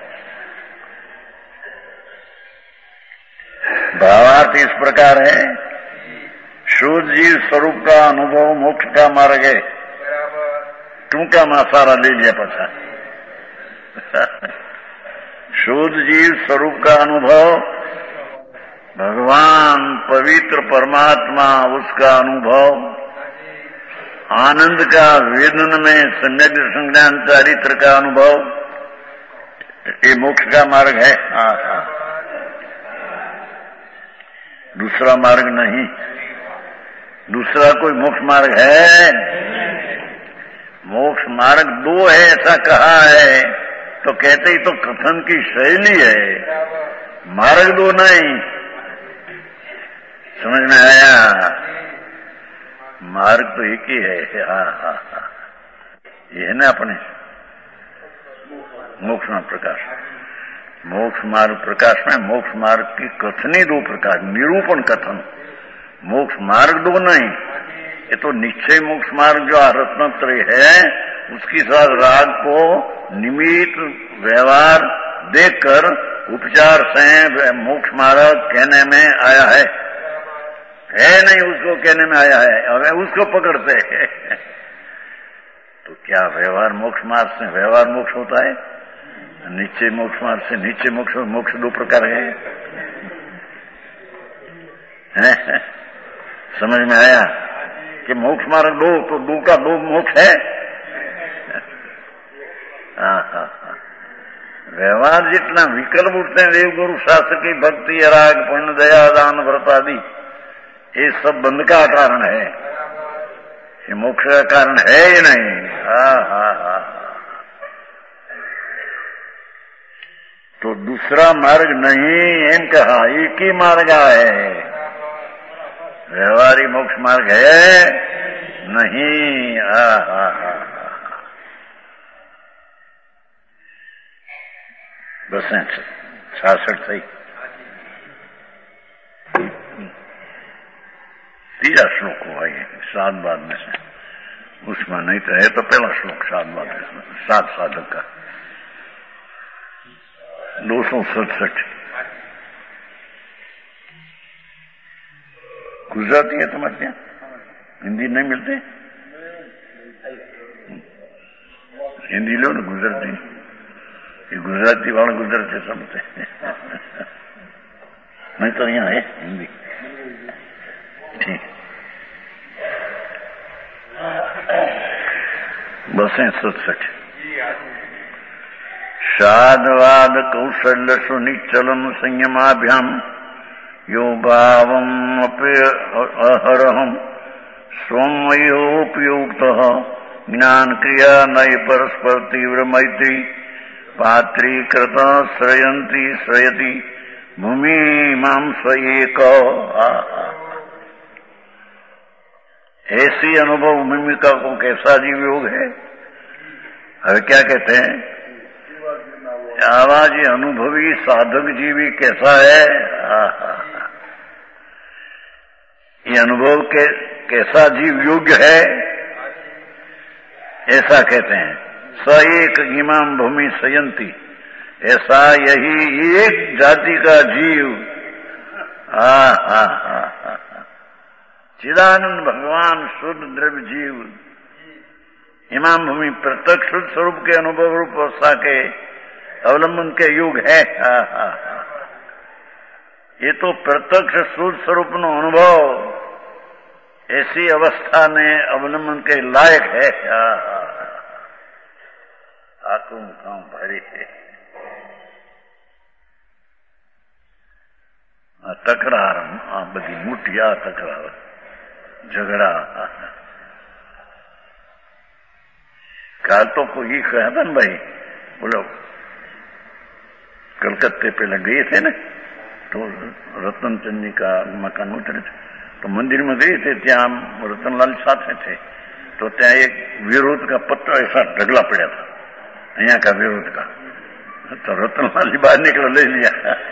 भावार्थ इस प्रकार है। शुद्ध जीव स्वरूप का अनुभव मोक्ष का मार्ग है। टूंका में सारा ले लिया पछा। शुद्ध जीव स्वरूप का अनुभव, भगवान पवित्र परमात्मा उसका अनुभव, आनंद का वेदन में सम्यक संज्ञान चारित्र का अनुभव, ये मोक्ष का मार्ग है। हाँ हाँ, दूसरा मार्ग नहीं। दूसरा कोई मोक्ष मार्ग है? मोक्ष मार्ग दो है ऐसा कहा है, तो कहते ही तो कथन की शैली है, मार्ग दो नहीं। समझ में आया? मार्ग तो एक ही है। हाँ हाँ हाँ, ये है ना अपने मोक्ष मार्ग प्रकाश। मोक्ष मार्ग प्रकाश में मोक्ष मार्ग की कथनी दो प्रकार, निरूपण कथन। मोक्ष मार्ग दो नहीं, ये तो निश्चय मोक्ष मार्ग जो रत्नत्रय है उसकी साथ राग को निमित्त व्यवहार देखकर उपचार से मोक्ष मार्ग कहने में आया है। है नहीं उसको कहने में आया है, अब उसको पकड़ते हैं। तो क्या व्यवहार मोक्ष मार्ग से व्यवहार मोक्ष होता है? निश्चय मोक्ष मार्ग से निश्चय मोक्ष। मोक्ष दो प्रकार है, है? समझ में आया कि मोक्ष मार्ग दो, तो दो का दो मोक्ष है। हाँ हाँ हाँ, व्यवहार जितना विकल्प उठते हैं देव गुरु शास्त्र की भक्ति, राग, पुण्य, दया, दान, व्रत आदि, ये सब बंध का कारण है, ये मोक्ष का कारण है ही नहीं। हाँ हाँ हाँ, तो दूसरा मार्ग नहीं एम कहा, एक ही मार्ग है। व्यवहारी मोक्ष मार्ग है नहीं। हा हा हा, बस छाछठ सही। तीसरा श्लोक हुआ ये सात बाद में से, उसमें नहीं तो है तो पहला श्लोक सात बाद में, सात साधक का दो सौ सड़सठ। गुजराती है तुम्हारे यहाँ? हिंदी नहीं मिलते? हिंदी लो ना, गुजराती। ये गुजराती वाले गुजराती समझते नहीं तो यहाँ है हिंदी। ठीक, बसें सड़सठ। साधवाद कौशल्य सुनिश्चलम संयमाभ्याम यो भावम अहरहम स्वमयोपयुक्त ज्ञान क्रिया नय परस्पर तीव्र मैत्री पात्रीकृत श्रयंती श्रयति भूमि माम स्वयेक। ऐसी अनुभव भूमिका को कैसा जीव योग है? अब क्या कहते हैं? आवाज अनुभवी साधक जीवी कैसा है? ये अनुभव के कैसा जीव योग्य है, ऐसा कहते हैं। स एक इमाम भूमि सयंती, ऐसा यही एक जाति का जीव। हा हा हा हा, चिदानंद भगवान शुद्ध द्रव्य जीव इमाम भूमि प्रत्यक्ष शुद्ध स्वरूप के अनुभव रूप अवस्था के अवलंबन के युग है। हा हा हा, ये तो प्रत्यक्ष शुद्ध स्वरूप नो अनुभव ऐसी अवस्था ने अवलंबन के लायक है। हा हा, आकू मुखां भरी है। तकरार आ बधी मोटी आ तकरार झगड़ा काल तो कोई कहा था ना भाई, बोलो कलकत्ते पहले गए थे ना, तो रतनचंद जी का मकान उतरे थे, तो मंदिर में गए थे, ત્યાં રતનલાલ સાથે थे, तो ત્યાં एक विरोध का पत्र ऐसा ढगला पड़ा था, यहाँ का विरोध का, तो रतनलाल जी बाहर निकला, ले लिया।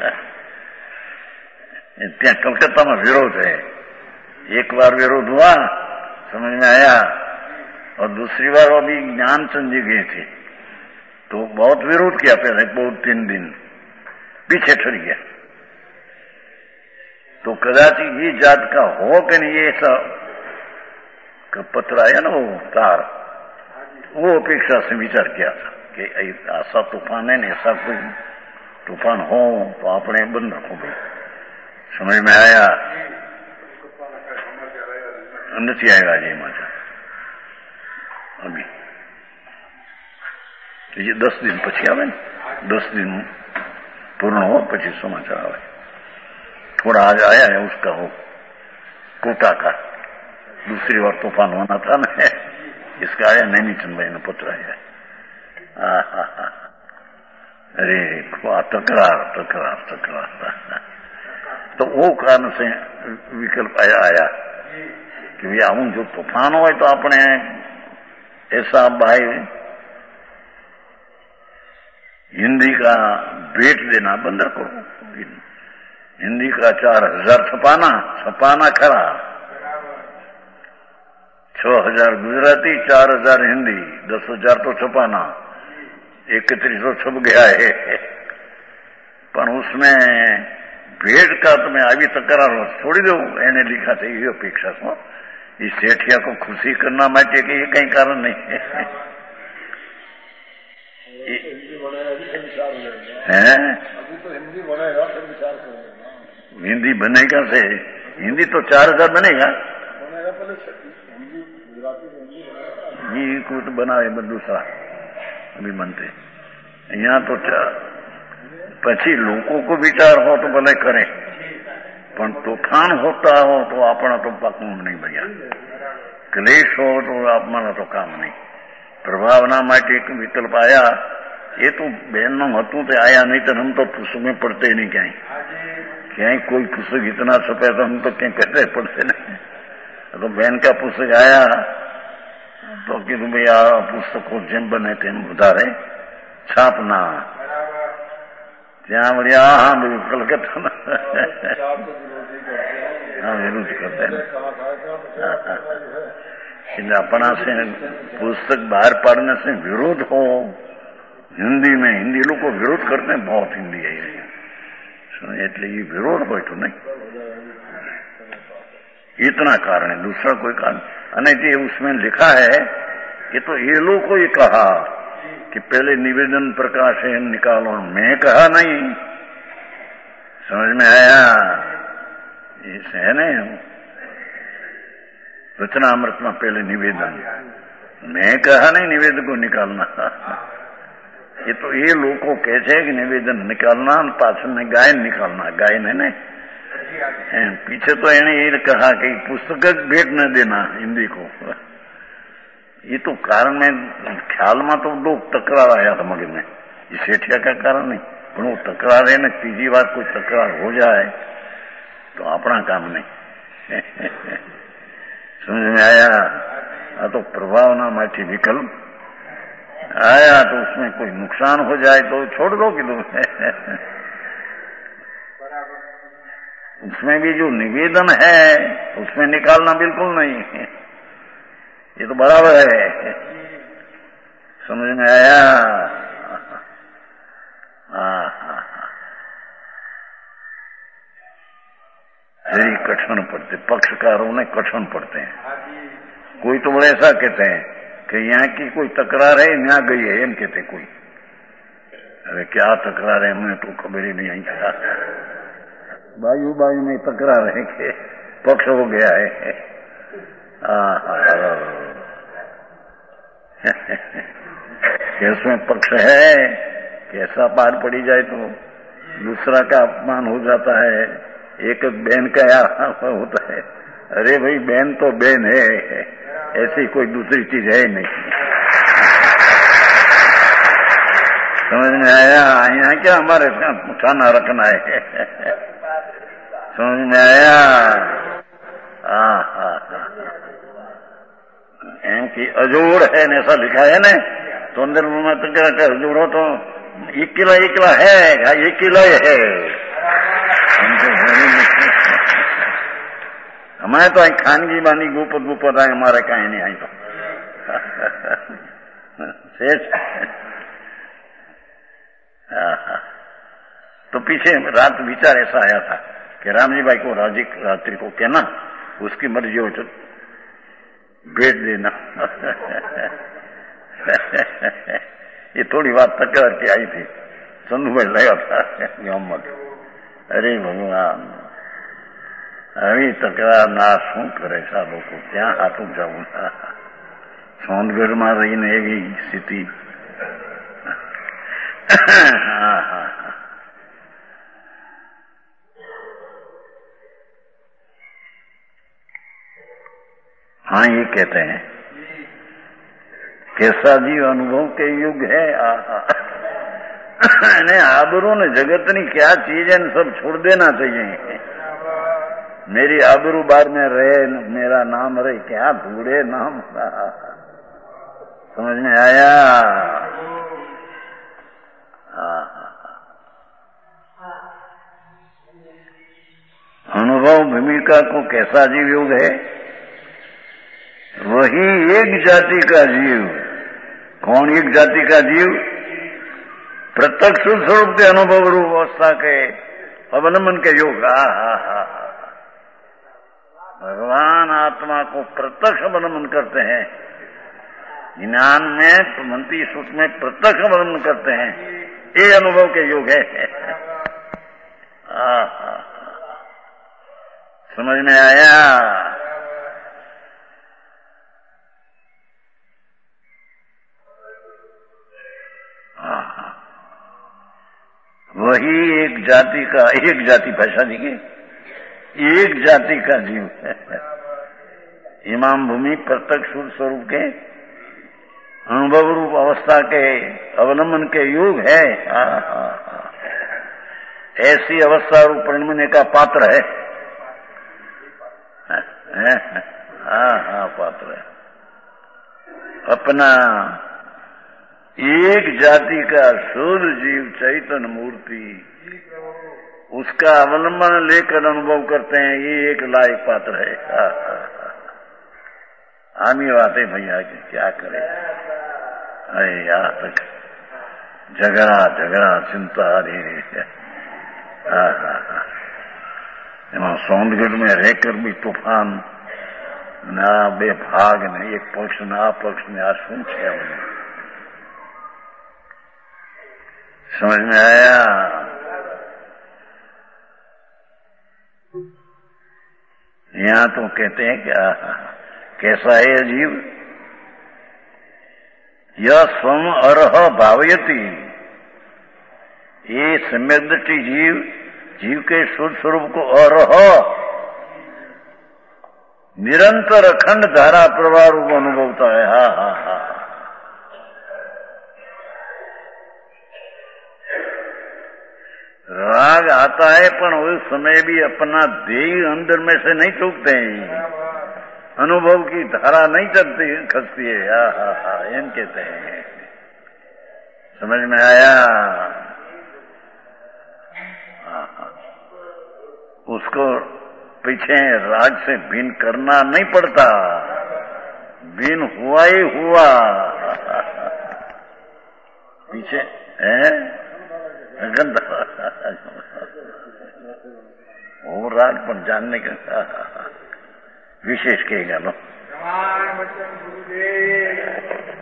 ત્યાં कलकत्ता में विरोध है, एक बार विरोध हुआ, समझ में आया, और दूसरी बार अभी ज्ञानचंद जी गए थे, तो बहुत विरोध किया पहले, बहुत तीन दिन पीछे ठहर गया। तो कदाच ये जात का हो कि नहीं, ये ऐसा पत्र आया ना, वो तार, वो अपेक्षा से विचार किया था कि ऐसा तूफान है, ऐसा कोई तूफान हो तो आपने बंद रखो भाई। समझ में आया? नहीं आएगा जी माता अभी, तो ये दस दिन पछी आवे ने, दस दिन पूर्ण हो पछी समाचार आवे। थोड़ा आज आया है उसका, हो कोटा का दूसरी बार तूफान होना था ना, इसका आया नैनीचंद भाई ने पत्र आया। अरे तकरार तकरार तकरार, तो वो कारण से विकल्प आया आया कि भैया आऊं जो तूफान हो तो अपने ऐसा भाई हिंदी का भेंट देना बंद करो, हिंदी का चार हजार छपाना छपाना खरा, छह हजार गुजराती, चार हजार हिंदी, दस हजार तो छपाना, इकतीस सौ छप गया है। पर उसमें भेंट का तो मैं अभी तकरार छोड़ी दो, एने लिखा था ये अपेक्षा को, इस सेठिया को खुशी करना माटे कि ये कहीं कारण नहीं है। अभी तो हिंदी बनेगा फिर विचार करेगा, हिंदी बनेगा से हिंदी तो चार हजार बनेगा, बनेगा पहले हिंदी गुजराती हिंदी कुछ बनावे दूसरा अभी बनते यहाँ तो પછી લોકો को विचार हो तो भले करे, પણ तूफान होता हो तो अपना तो पाकू नहीं भैया, क्लेश हो तो अपना तो काम नहीं। प्रभावना माटे एक विकल्प आया, ये तो बहन नो हतु तो आया नहीं तो हम तो पुस्तक में पढ़ते नहीं, कहीं कहीं कोई पुस्तक इतना छपे तो हम तो कहीं कहते पढ़ते नहीं। तो बहन का पुस्तक आया तो कीधु भाई आ पुस्तक को जेम बने तेम उधारे छापना, ત્યાં વળી આ હા બધું કલકત્તા हाँ विरोध करते हैं, એટલે अपना से पुस्तक बाहर पाड़ने से विरोध हो हिंदी में, हिंदी लोग विरोध करते हैं बहुत, हिंदी है એટલે ये विरोध हो तो नहीं, इतना कारण है, दूसरा कोई कारण। अने जो उसमें लिखा है कि तो ये लोग को ये कहा कि पहले निवेदन प्रकाश है निकालो, मैं कहा नहीं, समझ में आया? इसे है नहीं, रचनामृत में पहले निवेदन, मैं कहा नहीं निवेदन को निकालना। ये तो ये लोग को कहते हैं कि निवेदन निकालना, पाछल में गायन निकालना, गायन है नहीं, पीछे तो इन्हें ये कहा कि पुस्तक भेंट न देना हिंदी को। ये तो कारण में ख्याल में तो लोग तकरार आया था मगर में, ये सेठिया का कारण नहीं, पर वो तकरार है ना, तीजी बार कोई तकरार हो जाए तो अपना काम नहीं। समझ में आया? आ तो प्रभावना माठी विकल्प आया तो उसमें कोई नुकसान हो जाए तो छोड़ दो कि उसमें भी जो निवेदन है उसमें निकालना बिल्कुल नहीं है, ये तो बराबर है। समझ में आया? हाँ हाँ यही कठिन पड़ते, पक्षकारों ने कठिन पड़ते हैं। कोई तो बड़े ऐसा कहते हैं कि यहाँ की कोई तकरार है, यहाँ गई है, एम कहते कोई। अरे क्या तकरार है, हमें तो खबर ही नहीं आई था। बायु बायु में तकरार है कि पक्ष हो गया है। इसमें पक्ष है कैसा पार पड़ी जाए तो दूसरा का अपमान हो जाता है, एक बहन का होता है। अरे भाई बहन तो बहन है, ऐसी कोई दूसरी चीज है ही नहीं। समझ में आया? यहाँ क्या हमारे खाना रखना है? समझ में आया? हाँ हाँ हाँ, इनकी अजोड़ है न, ऐसा लिखा है न, तो अंदर में तो क्या क्या जोड़ो तो एक किलो एक किलो है, एक किलो है। हमारे तो खानगी बानी गुपत गुपत आए, हमारे कहीं नहीं आई तो शेष। तो पीछे रात विचार ऐसा आया था कि रामजी भाई को राजी रात्रि को कहना, उसकी मर्जी हो तो भेज देना। ये थोड़ी बात तकरार की आई थी, चंदू भाई लगा था मोहम्मद। अरे भगवान, अभी तकरार ना शू करे सालों को, क्या हाथों जाऊं? सोनगढ़ में रही ने एवी स्थिति। हाँ हाँ हाँ, ये कहते हैं कैसा जीव अनुभव के युग है। ने आबरू ने जगत नी क्या चीज है, सब छोड़ देना चाहिए। मेरी आबरू बार में रहे, मेरा नाम रहे, क्या ढूंढे नाम। समझ में आया? अनुभव भूमिका को कैसा जीव योग है? वही एक जाति का जीव। कौन एक जाति का जीव? प्रत्यक्ष स्वरूप के अनुभव रूप अवस्था के अवलंबन के योग। हा हा हा, भगवान आत्मा को प्रत्यक्ष अवलंबन करते हैं, ज्ञान में मंत्री सूत्र में प्रत्यक्ष अवलंबन करते हैं, ये अनुभव के योग है। हा हा, समझ में आया? वही एक जाति का, एक जाति भाषा दी गई, एक जाति का जीव है। इमाम भूमि प्रत्यक्ष स्वरूप के अनुभव रूप अवस्था के अवलंबन के योग है। हाँ हाँ हाँ, ऐसी अवस्था रूप परिणमने का पात्र है। हाँ हाँ, पात्र है। अपना एक जाति का शुद्ध जीव चैतन्य मूर्ति, उसका अवलंबन लेकर अनुभव करते हैं, ये एक लायक पात्र है। आमी बातें भैया की क्या करे। अरे यार तक झगड़ा झगड़ा चिंता रही है। सोनगढ़ में रहकर भी तूफान ना बेभाग ने, एक पक्ष ना पक्ष ने आज सुन छे। समझ में आया? यहां तो कहते हैं क्या, कैसा है जीव? यह स्वम अर्ह भावयति, ये सम्यक दृष्टि जीव जीव के शुद्ध स्वरूप को अर्ह निरंतर अखंड धारा प्रवाह रूप अनुभवता है। हा हा हा, राग आता है पर उस समय भी अपना देह अंदर में से नहीं चूकते हैं, अनुभव की धारा नहीं चलती खसती है। हा हा हा, एम कहते हैं। समझ में आया? हा हा, उसको पीछे राग से भिन्न करना नहीं पड़ता, भिन्न हुआ ही हुआ। पीछे है गंदा वो राग पर जानने का विशेष कहेगा लो।